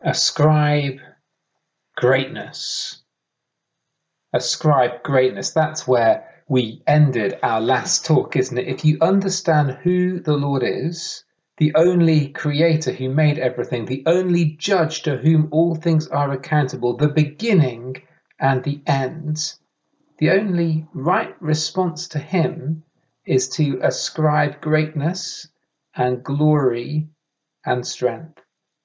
Ascribe greatness. Ascribe greatness. That's where we ended our last talk, isn't it? If you understand who the Lord is, the only creator who made everything, the only judge to whom all things are accountable, the beginning and the end, the only right response to him is to ascribe greatness and glory and strength.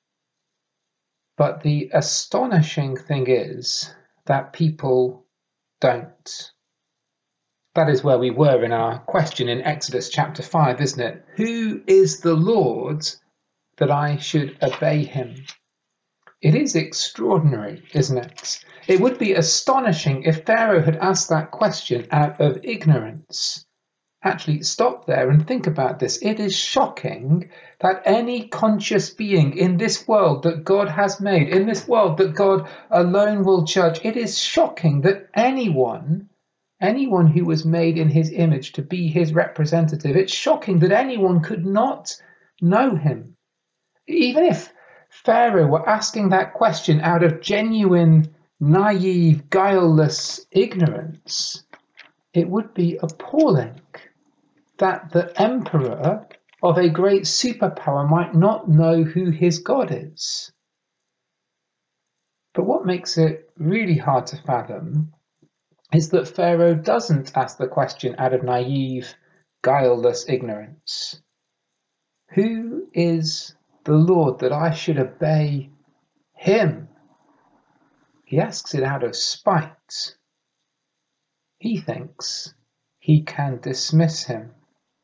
But the astonishing thing is that people don't. That is where we were in our question in Exodus chapter 5, isn't it? Who is the Lord that I should obey him? It is extraordinary, isn't it? It would be astonishing if Pharaoh had asked that question out of ignorance. Actually, stop there and think about this. It is shocking that any conscious being in this world that God has made, in this world that God alone will judge, it is shocking that anyone who was made in his image to be his representative, it's shocking that anyone could not know him. Even if Pharaoh were asking that question out of genuine, naive, guileless ignorance, it would be appalling that the emperor of a great superpower might not know who his God is. But what makes it really hard to fathom is that Pharaoh doesn't ask the question out of naive, guileless ignorance. Who is the Lord that I should obey him? He asks it out of spite. He thinks he can dismiss him.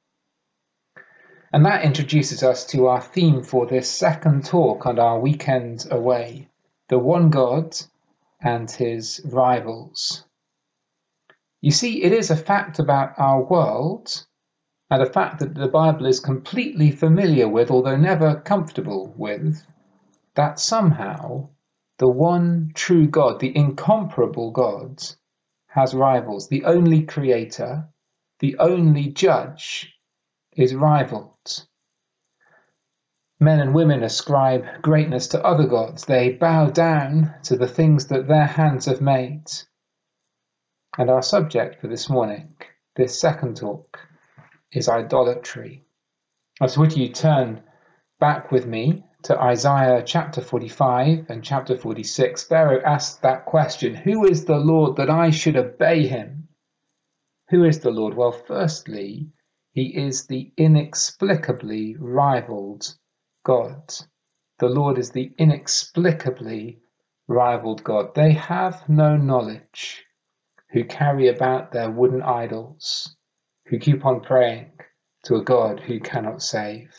And that introduces us to our theme for this second talk on our weekend away, the one God and his rivals. You see, it is a fact about our world, and a fact that the Bible is completely familiar with, although never comfortable with, that somehow the one true God, the incomparable God, has rivals. The only creator, the only judge, is rivaled. Men and women ascribe greatness to other gods. They bow down to the things that their hands have made. And our subject for this morning, this second talk, is idolatry. So would you turn back with me to Isaiah chapter 45 and chapter 46? Pharaoh asked that question, who is the Lord that I should obey him? Who is the Lord? Well, firstly, he is the inexplicably rivaled God. The Lord is the inexplicably rivaled God. They have no knowledge who carry about their wooden idols, who keep on praying to a God who cannot save.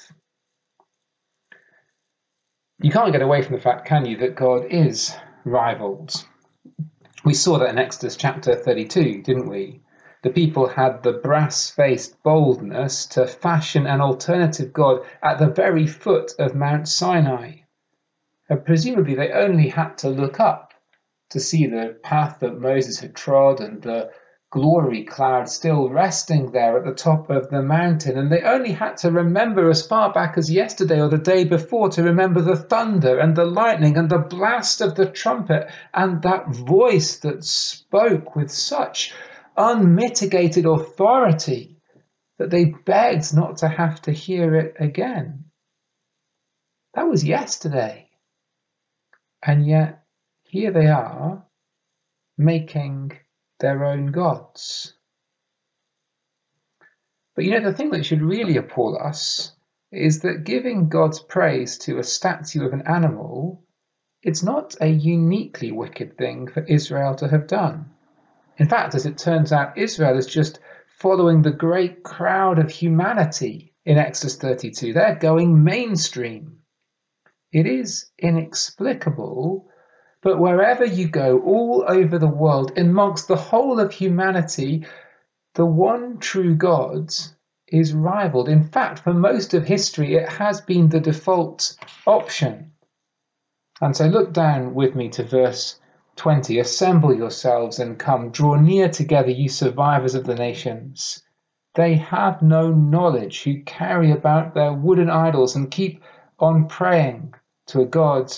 You can't get away from the fact, can you, that God is rivaled. We saw that in Exodus chapter 32, didn't we? The people had the brass-faced boldness to fashion an alternative God at the very foot of Mount Sinai. And presumably they only had to look up to see the path that Moses had trod and the glory cloud still resting there at the top of the mountain. And they only had to remember as far back as yesterday or the day before to remember the thunder and the lightning and the blast of the trumpet and that voice that spoke with such unmitigated authority that they begged not to have to hear it again. That was yesterday. And yet, here they are, making their own gods. But you know, the thing that should really appall us is that giving God's praise to a statue of an animal, it's not a uniquely wicked thing for Israel to have done. In fact, as it turns out, Israel is just following the great crowd of humanity in Exodus 32. They're going mainstream. It is inexplicable, but wherever you go, all over the world, amongst the whole of humanity, the one true God is rivaled. In fact, for most of history, it has been the default option. And so look down with me to verse 20. Assemble yourselves and come, draw near together, you survivors of the nations. They have no knowledge who carry about their wooden idols and keep on praying to a God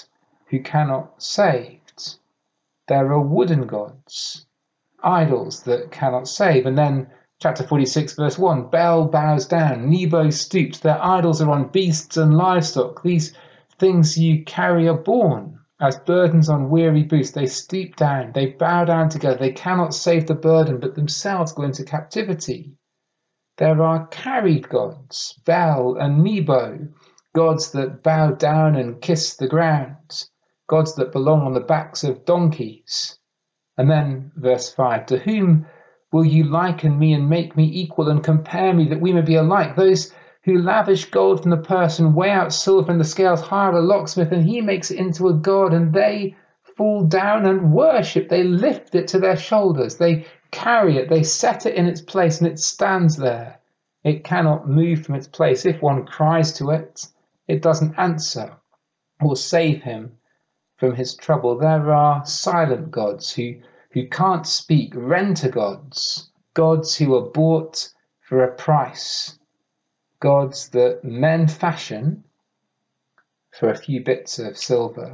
who cannot save. There are wooden gods, idols that cannot save. And then chapter 46, verse 1, Bel bows down, Nebo stoops. Their idols are on beasts and livestock. These things you carry are borne as burdens on weary beasts. They stoop down, they bow down together. They cannot save the burden, but themselves go into captivity. There are carried gods, Bel and Nebo, gods that bow down and kiss the ground, gods that belong on the backs of donkeys. And then verse 5, to whom will you liken me and make me equal and compare me that we may be alike? Those who lavish gold from the purse and weigh out silver in the scales hire a locksmith and he makes it into a god, and they fall down and worship. They lift it to their shoulders. They carry it. They set it in its place and it stands there. It cannot move from its place. If one cries to it, it doesn't answer or save him from his trouble. There are silent gods who can't speak, renter gods, gods who are bought for a price, gods that men fashion for a few bits of silver.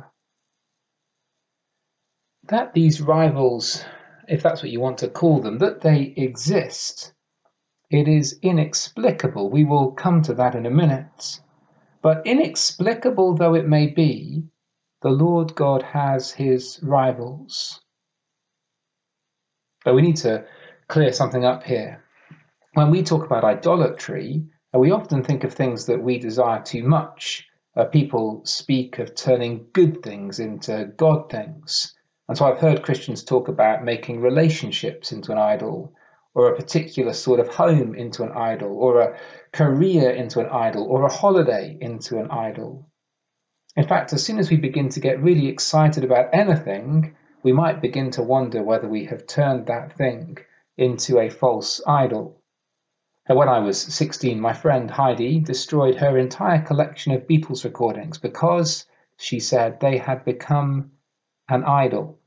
That these rivals, if that's what you want to call them, that they exist, it is inexplicable. We will come to that in a minute. But inexplicable though it may be, the Lord God has his rivals. But we need to clear something up here. When we talk about idolatry, we often think of things that we desire too much. People speak of turning good things into God things. And so I've heard Christians talk about making relationships into an idol, or a particular sort of home into an idol, or a career into an idol, or a holiday into an idol. In fact, as soon as we begin to get really excited about anything, we might begin to wonder whether we have turned that thing into a false idol. When I was 16, my friend Heidi destroyed her entire collection of Beatles recordings because, she said, they had become an idol.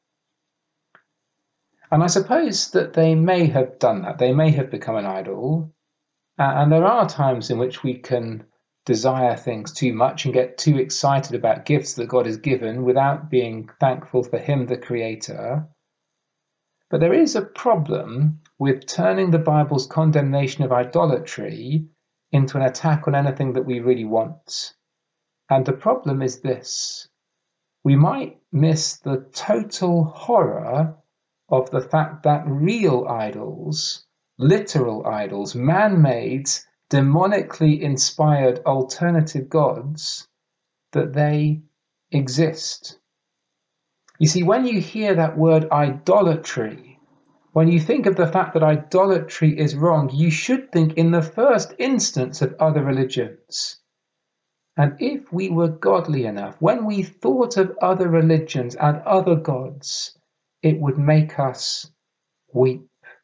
And I suppose that they may have done that. They may have become an idol. And there are times in which we can desire things too much and get too excited about gifts that God has given without being thankful for him, the creator. But there is a problem with turning the Bible's condemnation of idolatry into an attack on anything that we really want. And the problem is this: we might miss the total horror of the fact that real idols, literal idols, man-made, demonically inspired alternative gods, that they exist. You see, when you hear that word idolatry, when you think of the fact that idolatry is wrong, you should think in the first instance of other religions. And if we were godly enough, when we thought of other religions and other gods, it would make us weep.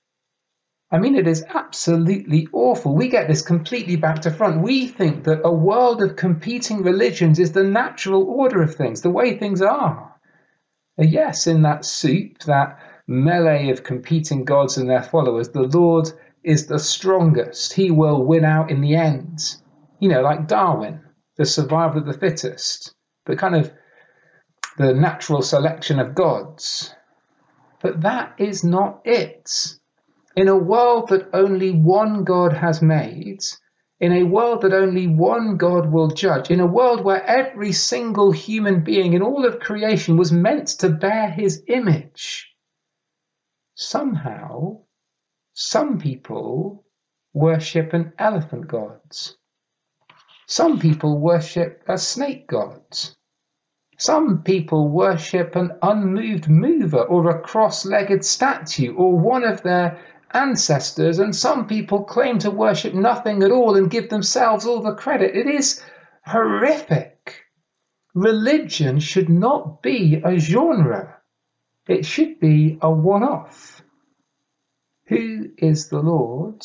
I mean, it is absolutely awful. We get this completely back to front. We think that a world of competing religions is the natural order of things, the way things are. Yes, in that soup, that melee of competing gods and their followers, the Lord is the strongest. He will win out in the end. You know, like Darwin, the survival of the fittest, but kind of the natural selection of gods. But that is not it. In a world that only one God has made, in a world that only one God will judge, in a world where every single human being in all of creation was meant to bear his image, somehow, some people worship an elephant god. Some people worship a snake god. Some people worship an unmoved mover or a cross-legged statue or one of their ancestors, and some people claim to worship nothing at all and give themselves all the credit. It is horrific. Religion should not be a genre. It should be a one-off. Who is the Lord?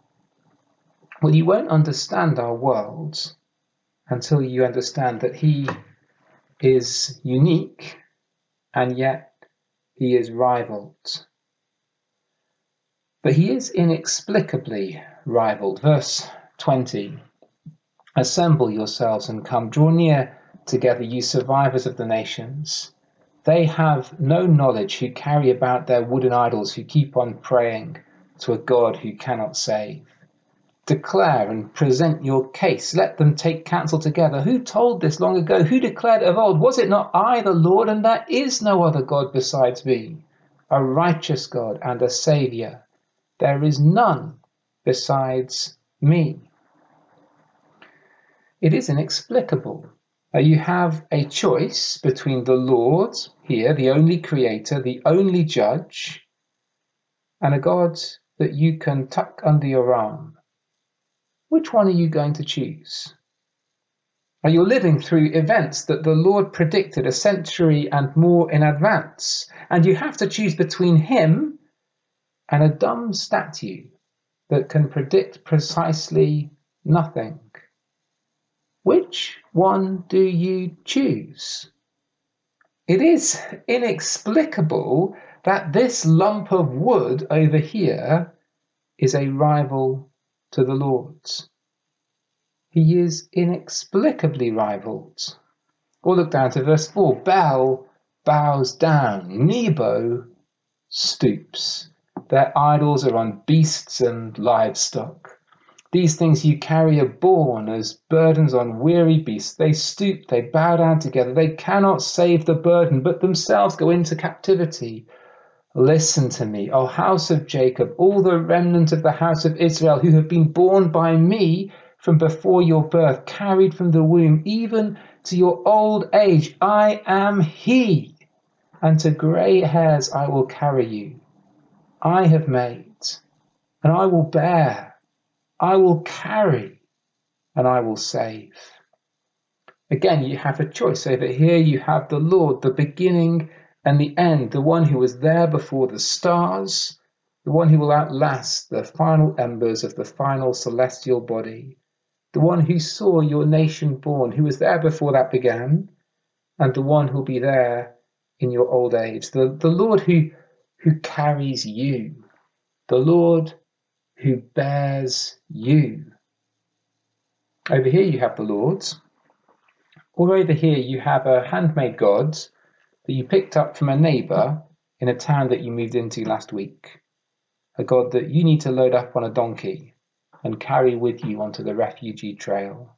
Well, you won't understand our world until you understand that he is unique and yet he is rivaled. But he is inexplicably rivaled. Verse 20, assemble yourselves and come, draw near together, you survivors of the nations. They have no knowledge who carry about their wooden idols, who keep on praying to a God who cannot save. Declare and present your case. Let them take counsel together. Who told this long ago? Who declared of old? Was it not I, the Lord? And there is no other God besides me, a righteous God and a Saviour. There is none besides me. It is inexplicable. You have a choice between the Lord, here, the only creator, the only judge, and a God that you can tuck under your arm. Which one are you going to choose? Are you living through events that the Lord predicted a century and more in advance, and you have to choose between him and a dumb statue that can predict precisely nothing? Which one do you choose? It is inexplicable that this lump of wood over here is a rival to the Lord's. He is inexplicably rivaled. Or look down to verse 4. Baal bows down, Nebo stoops. Their idols are on beasts and livestock. These things you carry are borne as burdens on weary beasts. They stoop, they bow down together. They cannot save the burden, but themselves go into captivity. Listen to me, O house of Jacob, all the remnant of the house of Israel, who have been born by me from before your birth, carried from the womb, even to your old age. I am he, and to grey hairs I will carry you. I have made, and I will bear. I will carry, and I will save. Again, you have a choice. Over here you have the Lord, the beginning and the end, the one who was there before the stars, the one who will outlast the final embers of the final celestial body, the one who saw your nation born, who was there before that began, and the one who will be there in your old age, the Lord who carries you, the Lord who bears you. Over here you have the Lord's, or over here you have a handmade god that you picked up from a neighbour in a town that you moved into last week, a god that you need to load up on a donkey and carry with you onto the refugee trail.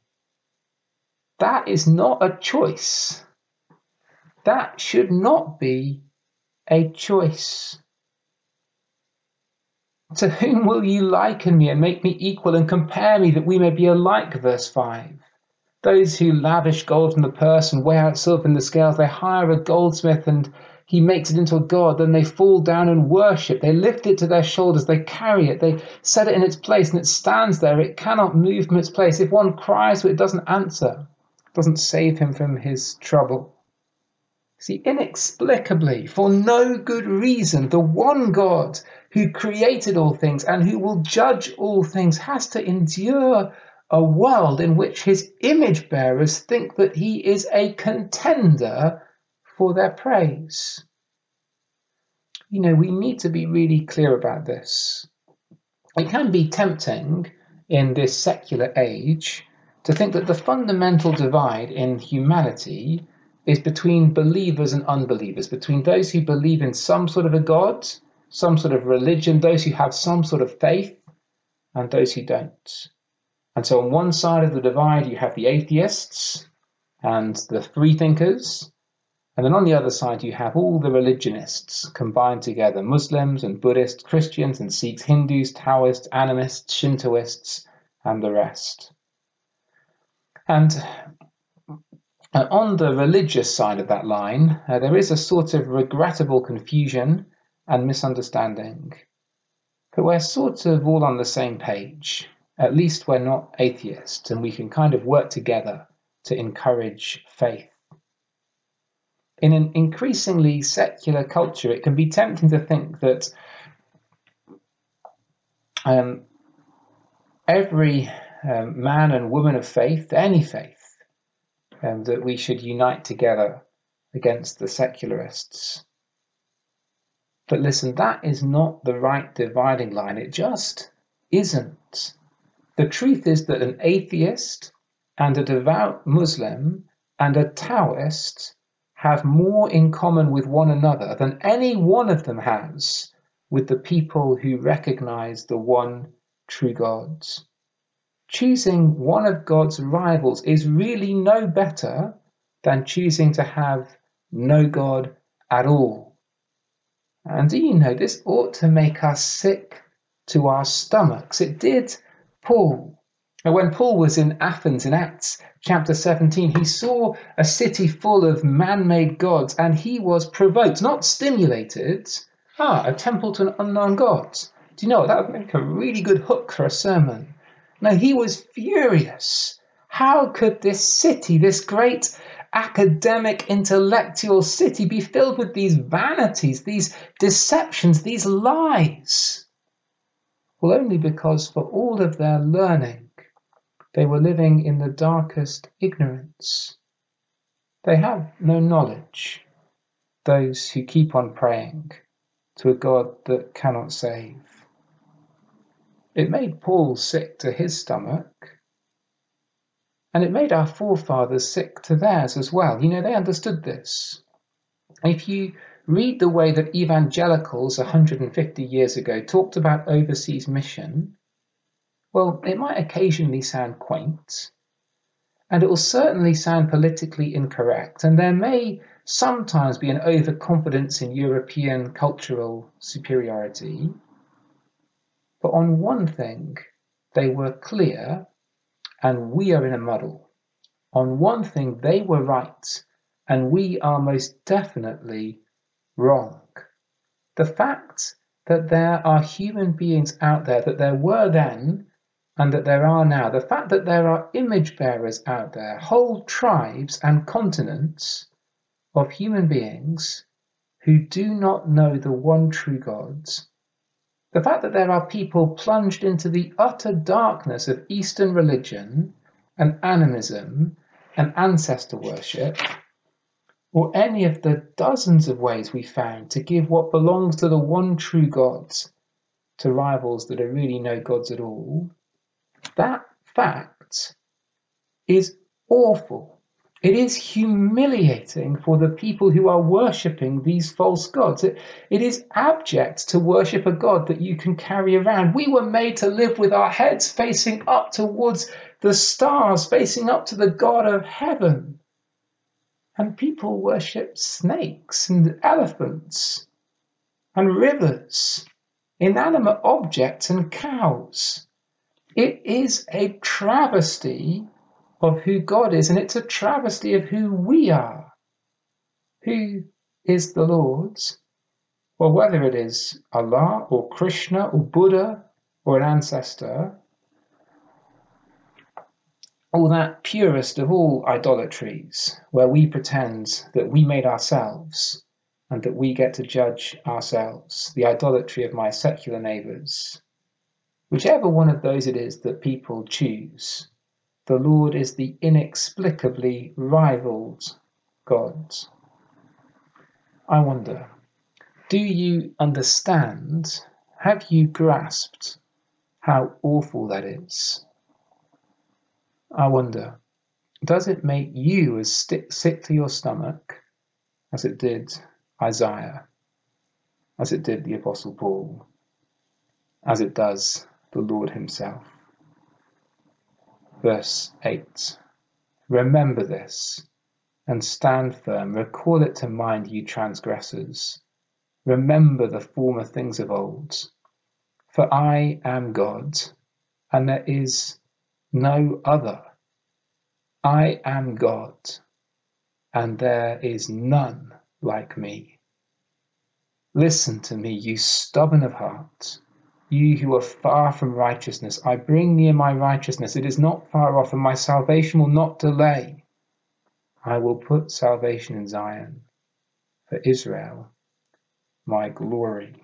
That is not a choice. That should not be a choice. To whom will you liken me and make me equal and compare me that we may be alike? Verse 5. Those who lavish gold from the purse and weigh out silver in the scales, they hire a goldsmith and he makes it into a god. Then they fall down and worship. They lift it to their shoulders. They carry it. They set it in its place and it stands there. It cannot move from its place. If one cries to it, it doesn't answer. It doesn't save him from his trouble. See, inexplicably, for no good reason, the one God who created all things and who will judge all things has to endure a world in which his image bearers think that he is a contender for their praise. You know, we need to be really clear about this. It can be tempting in this secular age to think that the fundamental divide in humanity is between believers and unbelievers, between those who believe in some sort of a God, some sort of religion, those who have some sort of faith, and those who don't. And so on one side of the divide, you have the atheists and the freethinkers. And then on the other side, you have all the religionists combined together, Muslims and Buddhists, Christians and Sikhs, Hindus, Taoists, animists, Shintoists, and the rest. And on the religious side of that line, there is a sort of regrettable confusion and misunderstanding. But we're sort of all on the same page. At least we're not atheists, and we can kind of work together to encourage faith. In an increasingly secular culture, it can be tempting to think that every man and woman of faith, any faith, that we should unite together against the secularists. But listen, that is not the right dividing line. It just isn't. The truth is that an atheist and a devout Muslim and a Taoist have more in common with one another than any one of them has with the people who recognize the one true God. Choosing one of God's rivals is really no better than choosing to have no God at all. And do you know, this ought to make us sick to our stomachs. It did Paul. When Paul was in Athens in Acts chapter 17, he saw a city full of man-made gods and he was provoked, not stimulated. A temple to an unknown god. Do you know what? That would make a really good hook for a sermon. No, he was furious. How could this city, this great academic, intellectual city, be filled with these vanities, these deceptions, these lies? Well, only because for all of their learning, they were living in the darkest ignorance. They have no knowledge, those who keep on praying to a God that cannot save. It made Paul sick to his stomach, and it made our forefathers sick to theirs as well. You know, they understood this. If you read the way that evangelicals 150 years ago talked about overseas mission, well, it might occasionally sound quaint, and it will certainly sound politically incorrect, and there may sometimes be an overconfidence in European cultural superiority. But on one thing, they were clear, and we are in a muddle. On one thing, they were right, and we are most definitely wrong. The fact that there are human beings out there, that there were then, and that there are now, the fact that there are image bearers out there, whole tribes and continents of human beings who do not know the one true God, the fact that there are people plunged into the utter darkness of Eastern religion and animism and ancestor worship, or any of the dozens of ways we found to give what belongs to the one true God to rivals that are really no gods at all, that fact is awful. It is humiliating for the people who are worshipping these false gods. It is abject to worship a God that you can carry around. We were made to live with our heads facing up towards the stars, facing up to the God of heaven. And people worship snakes and elephants and rivers, inanimate objects and cows. It is a travesty of who God is, and it's a travesty of who we are. Who is the Lord's? Well, whether it is Allah or Krishna or Buddha or an ancestor, or that purest of all idolatries, where we pretend that we made ourselves and that we get to judge ourselves, the idolatry of my secular neighbours. Whichever one of those it is that people choose, the Lord is the inexplicably rivaled God. I wonder, do you understand, have you grasped how awful that is? I wonder, does it make you as sick to your stomach as it did Isaiah, as it did the Apostle Paul, as it does the Lord himself? Verse 8, remember this and stand firm. Recall it to mind, you transgressors. Remember the former things of old. For I am God, and there is no other. I am God, and there is none like me. Listen to me, you stubborn of heart, you who are far from righteousness. I bring near my righteousness. It is not far off, and my salvation will not delay. I will put salvation in Zion, for Israel, my glory.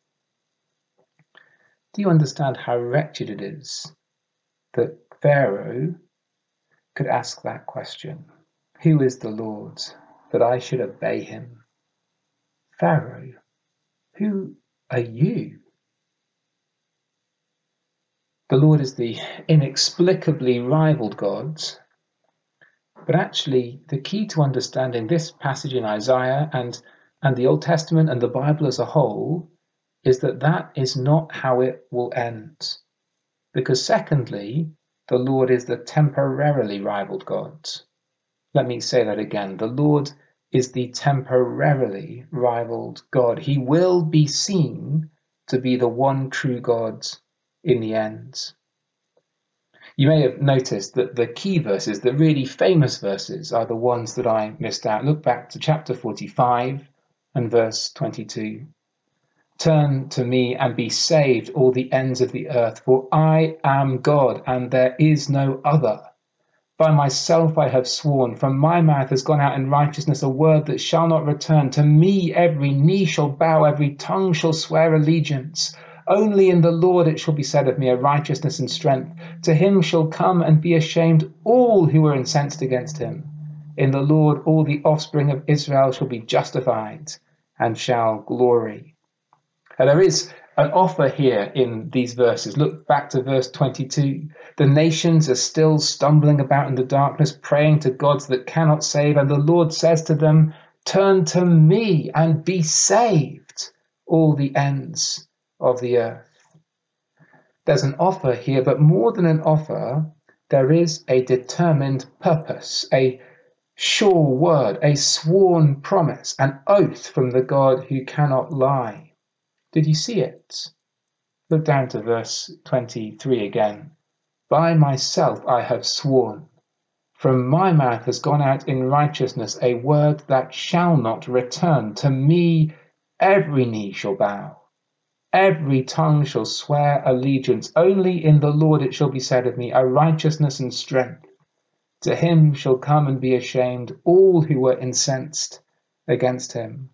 Do you understand how wretched it is that Pharaoh could ask that question? Who is the Lord, that I should obey him? Pharaoh, who are you? The Lord is the inexplicably rivaled God, But actually, the key to understanding this passage in Isaiah and the Old Testament and the Bible as a whole is that that is not how it will end. Because secondly, the Lord is the temporarily rivaled God. Let me say that again. The Lord is the temporarily rivaled God. He will be seen to be the one true God in the end. You may have noticed that the key verses, the really famous verses, are the ones that I missed out. Look back to chapter 45 and verse 22. Turn to me and be saved, all the ends of the earth, for I am God and there is no other. By myself I have sworn, from my mouth has gone out in righteousness a word that shall not return. To me every knee shall bow, every tongue shall swear allegiance. Only in the Lord it shall be said of me, a righteousness and strength. To him shall come and be ashamed all who are incensed against him. In the Lord all the offspring of Israel shall be justified and shall glory. And there is an offer here in these verses. Look back to verse 22. The nations are still stumbling about in the darkness, praying to gods that cannot save. And the Lord says to them, turn to me and be saved, all the ends of the earth. There's an offer here, but more than an offer, there is a determined purpose, a sure word, a sworn promise, an oath from the God who cannot lie. Did you see it? Look down to verse 23 again. By myself I have sworn. From my mouth has gone out in righteousness a word that shall not return. To me every knee shall bow. Every tongue shall swear allegiance. Only in the Lord it shall be said of me, a righteousness and strength. To him shall come and be ashamed all who were incensed against him.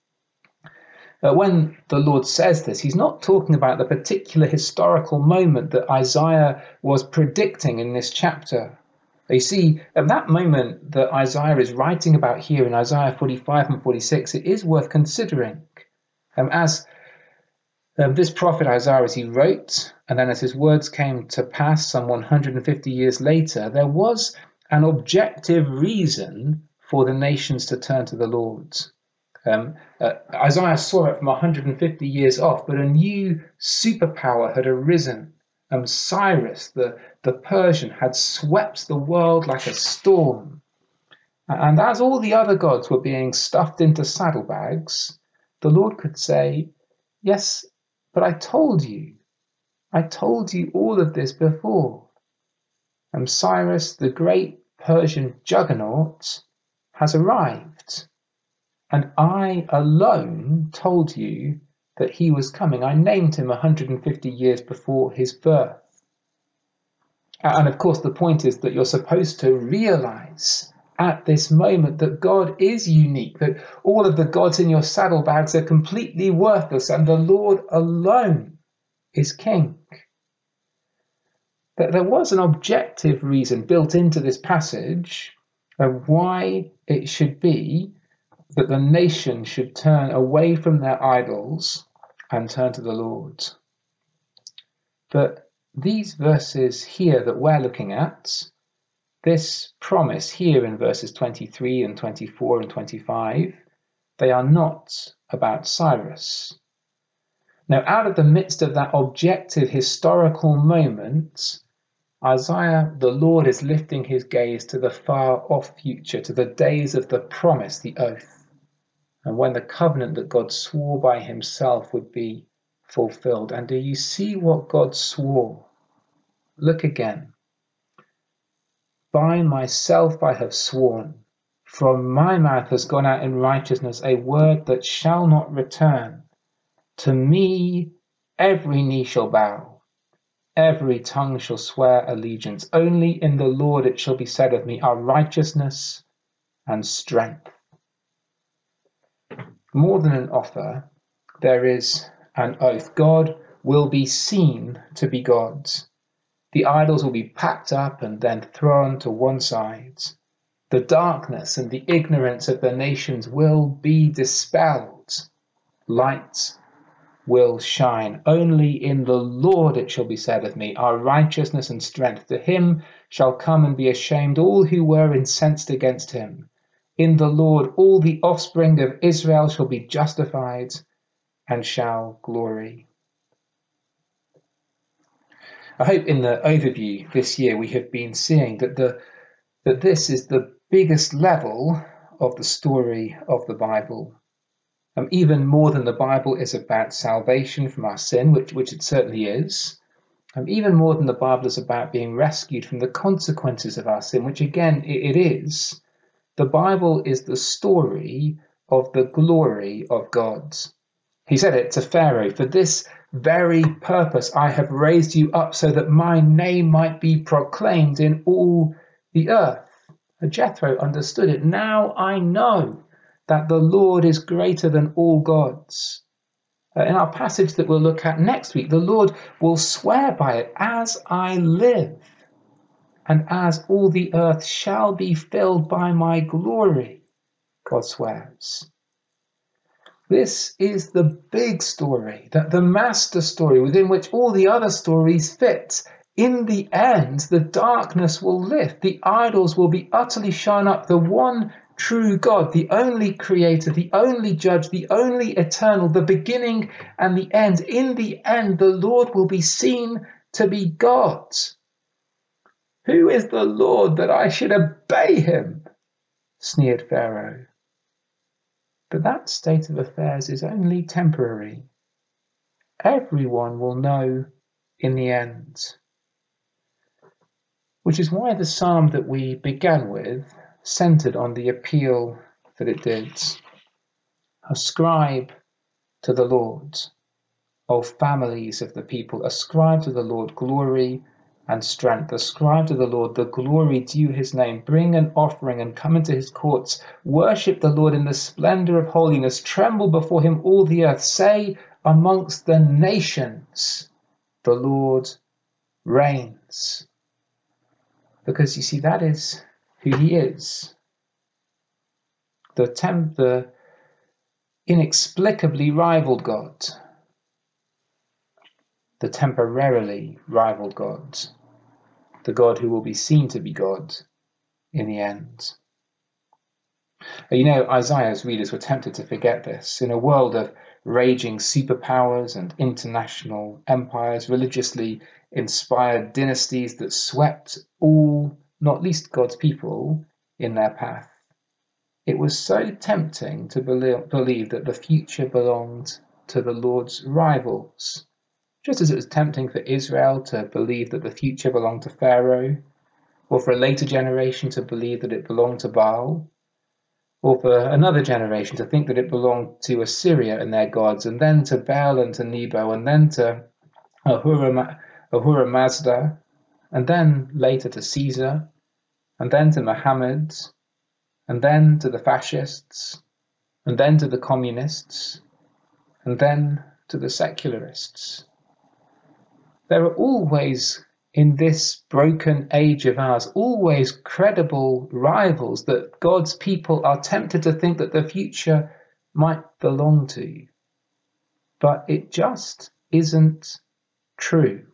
When the Lord says this, he's not talking about the particular historical moment that Isaiah was predicting in this chapter. You see, at that moment that Isaiah is writing about here in Isaiah 45 and 46, it is worth considering. As this prophet Isaiah, as he wrote, and then as his words came to pass some 150 years later, there was an objective reason for the nations to turn to the Lord. Isaiah saw it from 150 years off, but a new superpower had arisen. Cyrus, the Persian, had swept the world like a storm. And as all the other gods were being stuffed into saddlebags, the Lord could say, yes, but I told you all of this before. And Cyrus, the great Persian juggernaut, has arrived. And I alone told you that he was coming. I named him 150 years before his birth. And of course, the point is that you're supposed to realize at this moment that God is unique, that all of the gods in your saddlebags are completely worthless, and the Lord alone is king. That there was an objective reason built into this passage of why it should be that the nation should turn away from their idols and turn to the Lord. But these verses here that we're looking at, this promise here in verses 23 and 24 and 25, they are not about Cyrus. Now, out of the midst of that objective historical moment, Isaiah, the Lord, is lifting his gaze to the far-off future, to the days of the promise, the oath, and when the covenant that God swore by himself would be fulfilled. And do you see what God swore? Look again. By myself I have sworn. From my mouth has gone out in righteousness a word that shall not return. To me every knee shall bow. Every tongue shall swear allegiance. Only in the Lord it shall be said of me, our righteousness and strength. More than an offer, there is an oath. God will be seen to be God. The idols will be packed up and then thrown to one side. The darkness and the ignorance of the nations will be dispelled. Light will shine. Only in the Lord it shall be said of me, our righteousness and strength. To him shall come and be ashamed all who were incensed against him. In the Lord all the offspring of Israel shall be justified and shall glory. I hope in the overview this year we have been seeing that this is the biggest level of the story of the Bible. Even more than the Bible is about salvation from our sin, which it certainly is. Even more than the Bible is about being rescued from the consequences of our sin, which again it is. The Bible is the story of the glory of God. He said it to Pharaoh, "For this very purpose I have raised you up, so that my name might be proclaimed in all the earth." Jethro understood it. Now I know that the Lord is greater than all gods. In our passage that we'll look at next week, the Lord will swear by it, "As I live, and as all the earth shall be filled by my glory," God swears. This is the big story, the master story within which all the other stories fit. In the end, the darkness will lift, the idols will be utterly shown up, the one true God, the only creator, the only judge, the only eternal, the beginning and the end. In the end, the Lord will be seen to be God. "Who is the Lord that I should obey him?" sneered Pharaoh. But that state of affairs is only temporary. Everyone will know in the end. Which is why the psalm that we began with centered on the appeal that it did. Ascribe to the Lord, O families of the people, ascribe to the Lord glory and strength. Ascribe to the Lord the glory due his name. Bring an offering and come into his courts. Worship the Lord in the splendor of holiness. Tremble before him, all the earth. Say amongst the nations, the Lord reigns. Because you see, that is who he is. The inexplicably rivaled God. The temporarily rivaled God. The God who will be seen to be God in the end. You know, Isaiah's readers were tempted to forget this. In a world of raging superpowers and international empires, religiously inspired dynasties that swept all, not least God's people, in their path, it was so tempting to believe that the future belonged to the Lord's rivals. Just as it was tempting for Israel to believe that the future belonged to Pharaoh, or for a later generation to believe that it belonged to Baal, or for another generation to think that it belonged to Assyria and their gods, and then to Baal and to Nebo, and then to Ahura Mazda, and then later to Caesar, and then to Muhammad, and then to the fascists, and then to the communists, and then to the secularists. There are always, in this broken age of ours, always credible rivals that God's people are tempted to think that the future might belong to. But it just isn't true.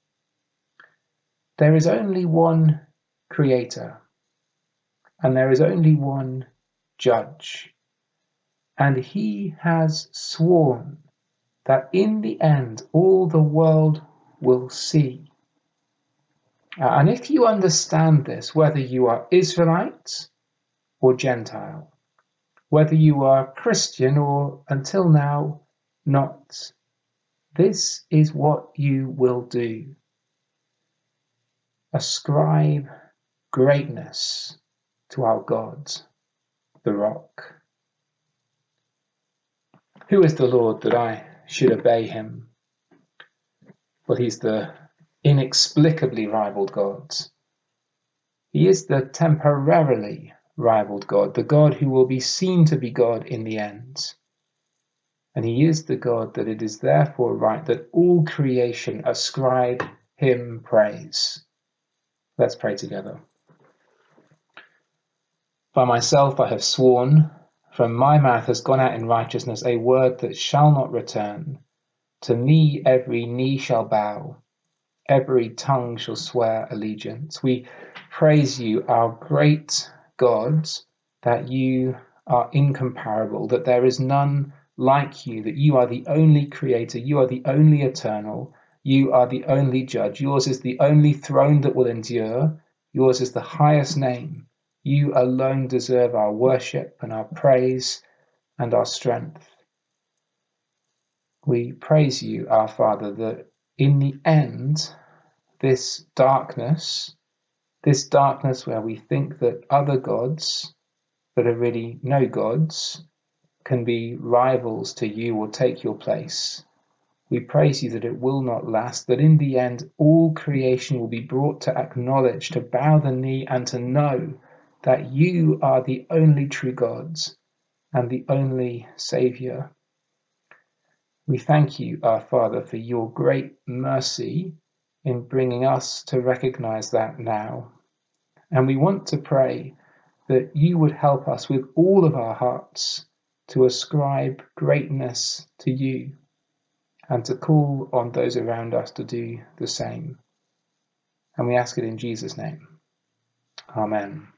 There is only one creator, and there is only one judge. And he has sworn that in the end all the world will see. And if you understand this, whether you are Israelite or Gentile, whether you are Christian or until now not, this is what you will do. Ascribe greatness to our God, the Rock. Who is the Lord that I should obey him? Well, he's the inexplicably rivaled God. He is the temporarily rivaled God, the God who will be seen to be God in the end. And he is the God that it is therefore right that all creation ascribe him praise. Let's pray together. By myself I have sworn, from my mouth has gone out in righteousness a word that shall not return, To me every knee shall bow, every tongue shall swear allegiance. We praise you, our great God, that you are incomparable, that there is none like you, that you are the only creator, you are the only eternal, you are the only judge. Yours is the only throne that will endure. Yours is the highest name. You alone deserve our worship and our praise and our strength. We praise you, our Father, that in the end, this darkness where we think that other gods that are really no gods can be rivals to you or take your place. We praise you that it will not last, that in the end all creation will be brought to acknowledge, to bow the knee, and to know that you are the only true gods and the only Saviour. We thank you, our Father, for your great mercy in bringing us to recognize that now. And we want to pray that you would help us with all of our hearts to ascribe greatness to you and to call on those around us to do the same. And we ask it in Jesus' name. Amen.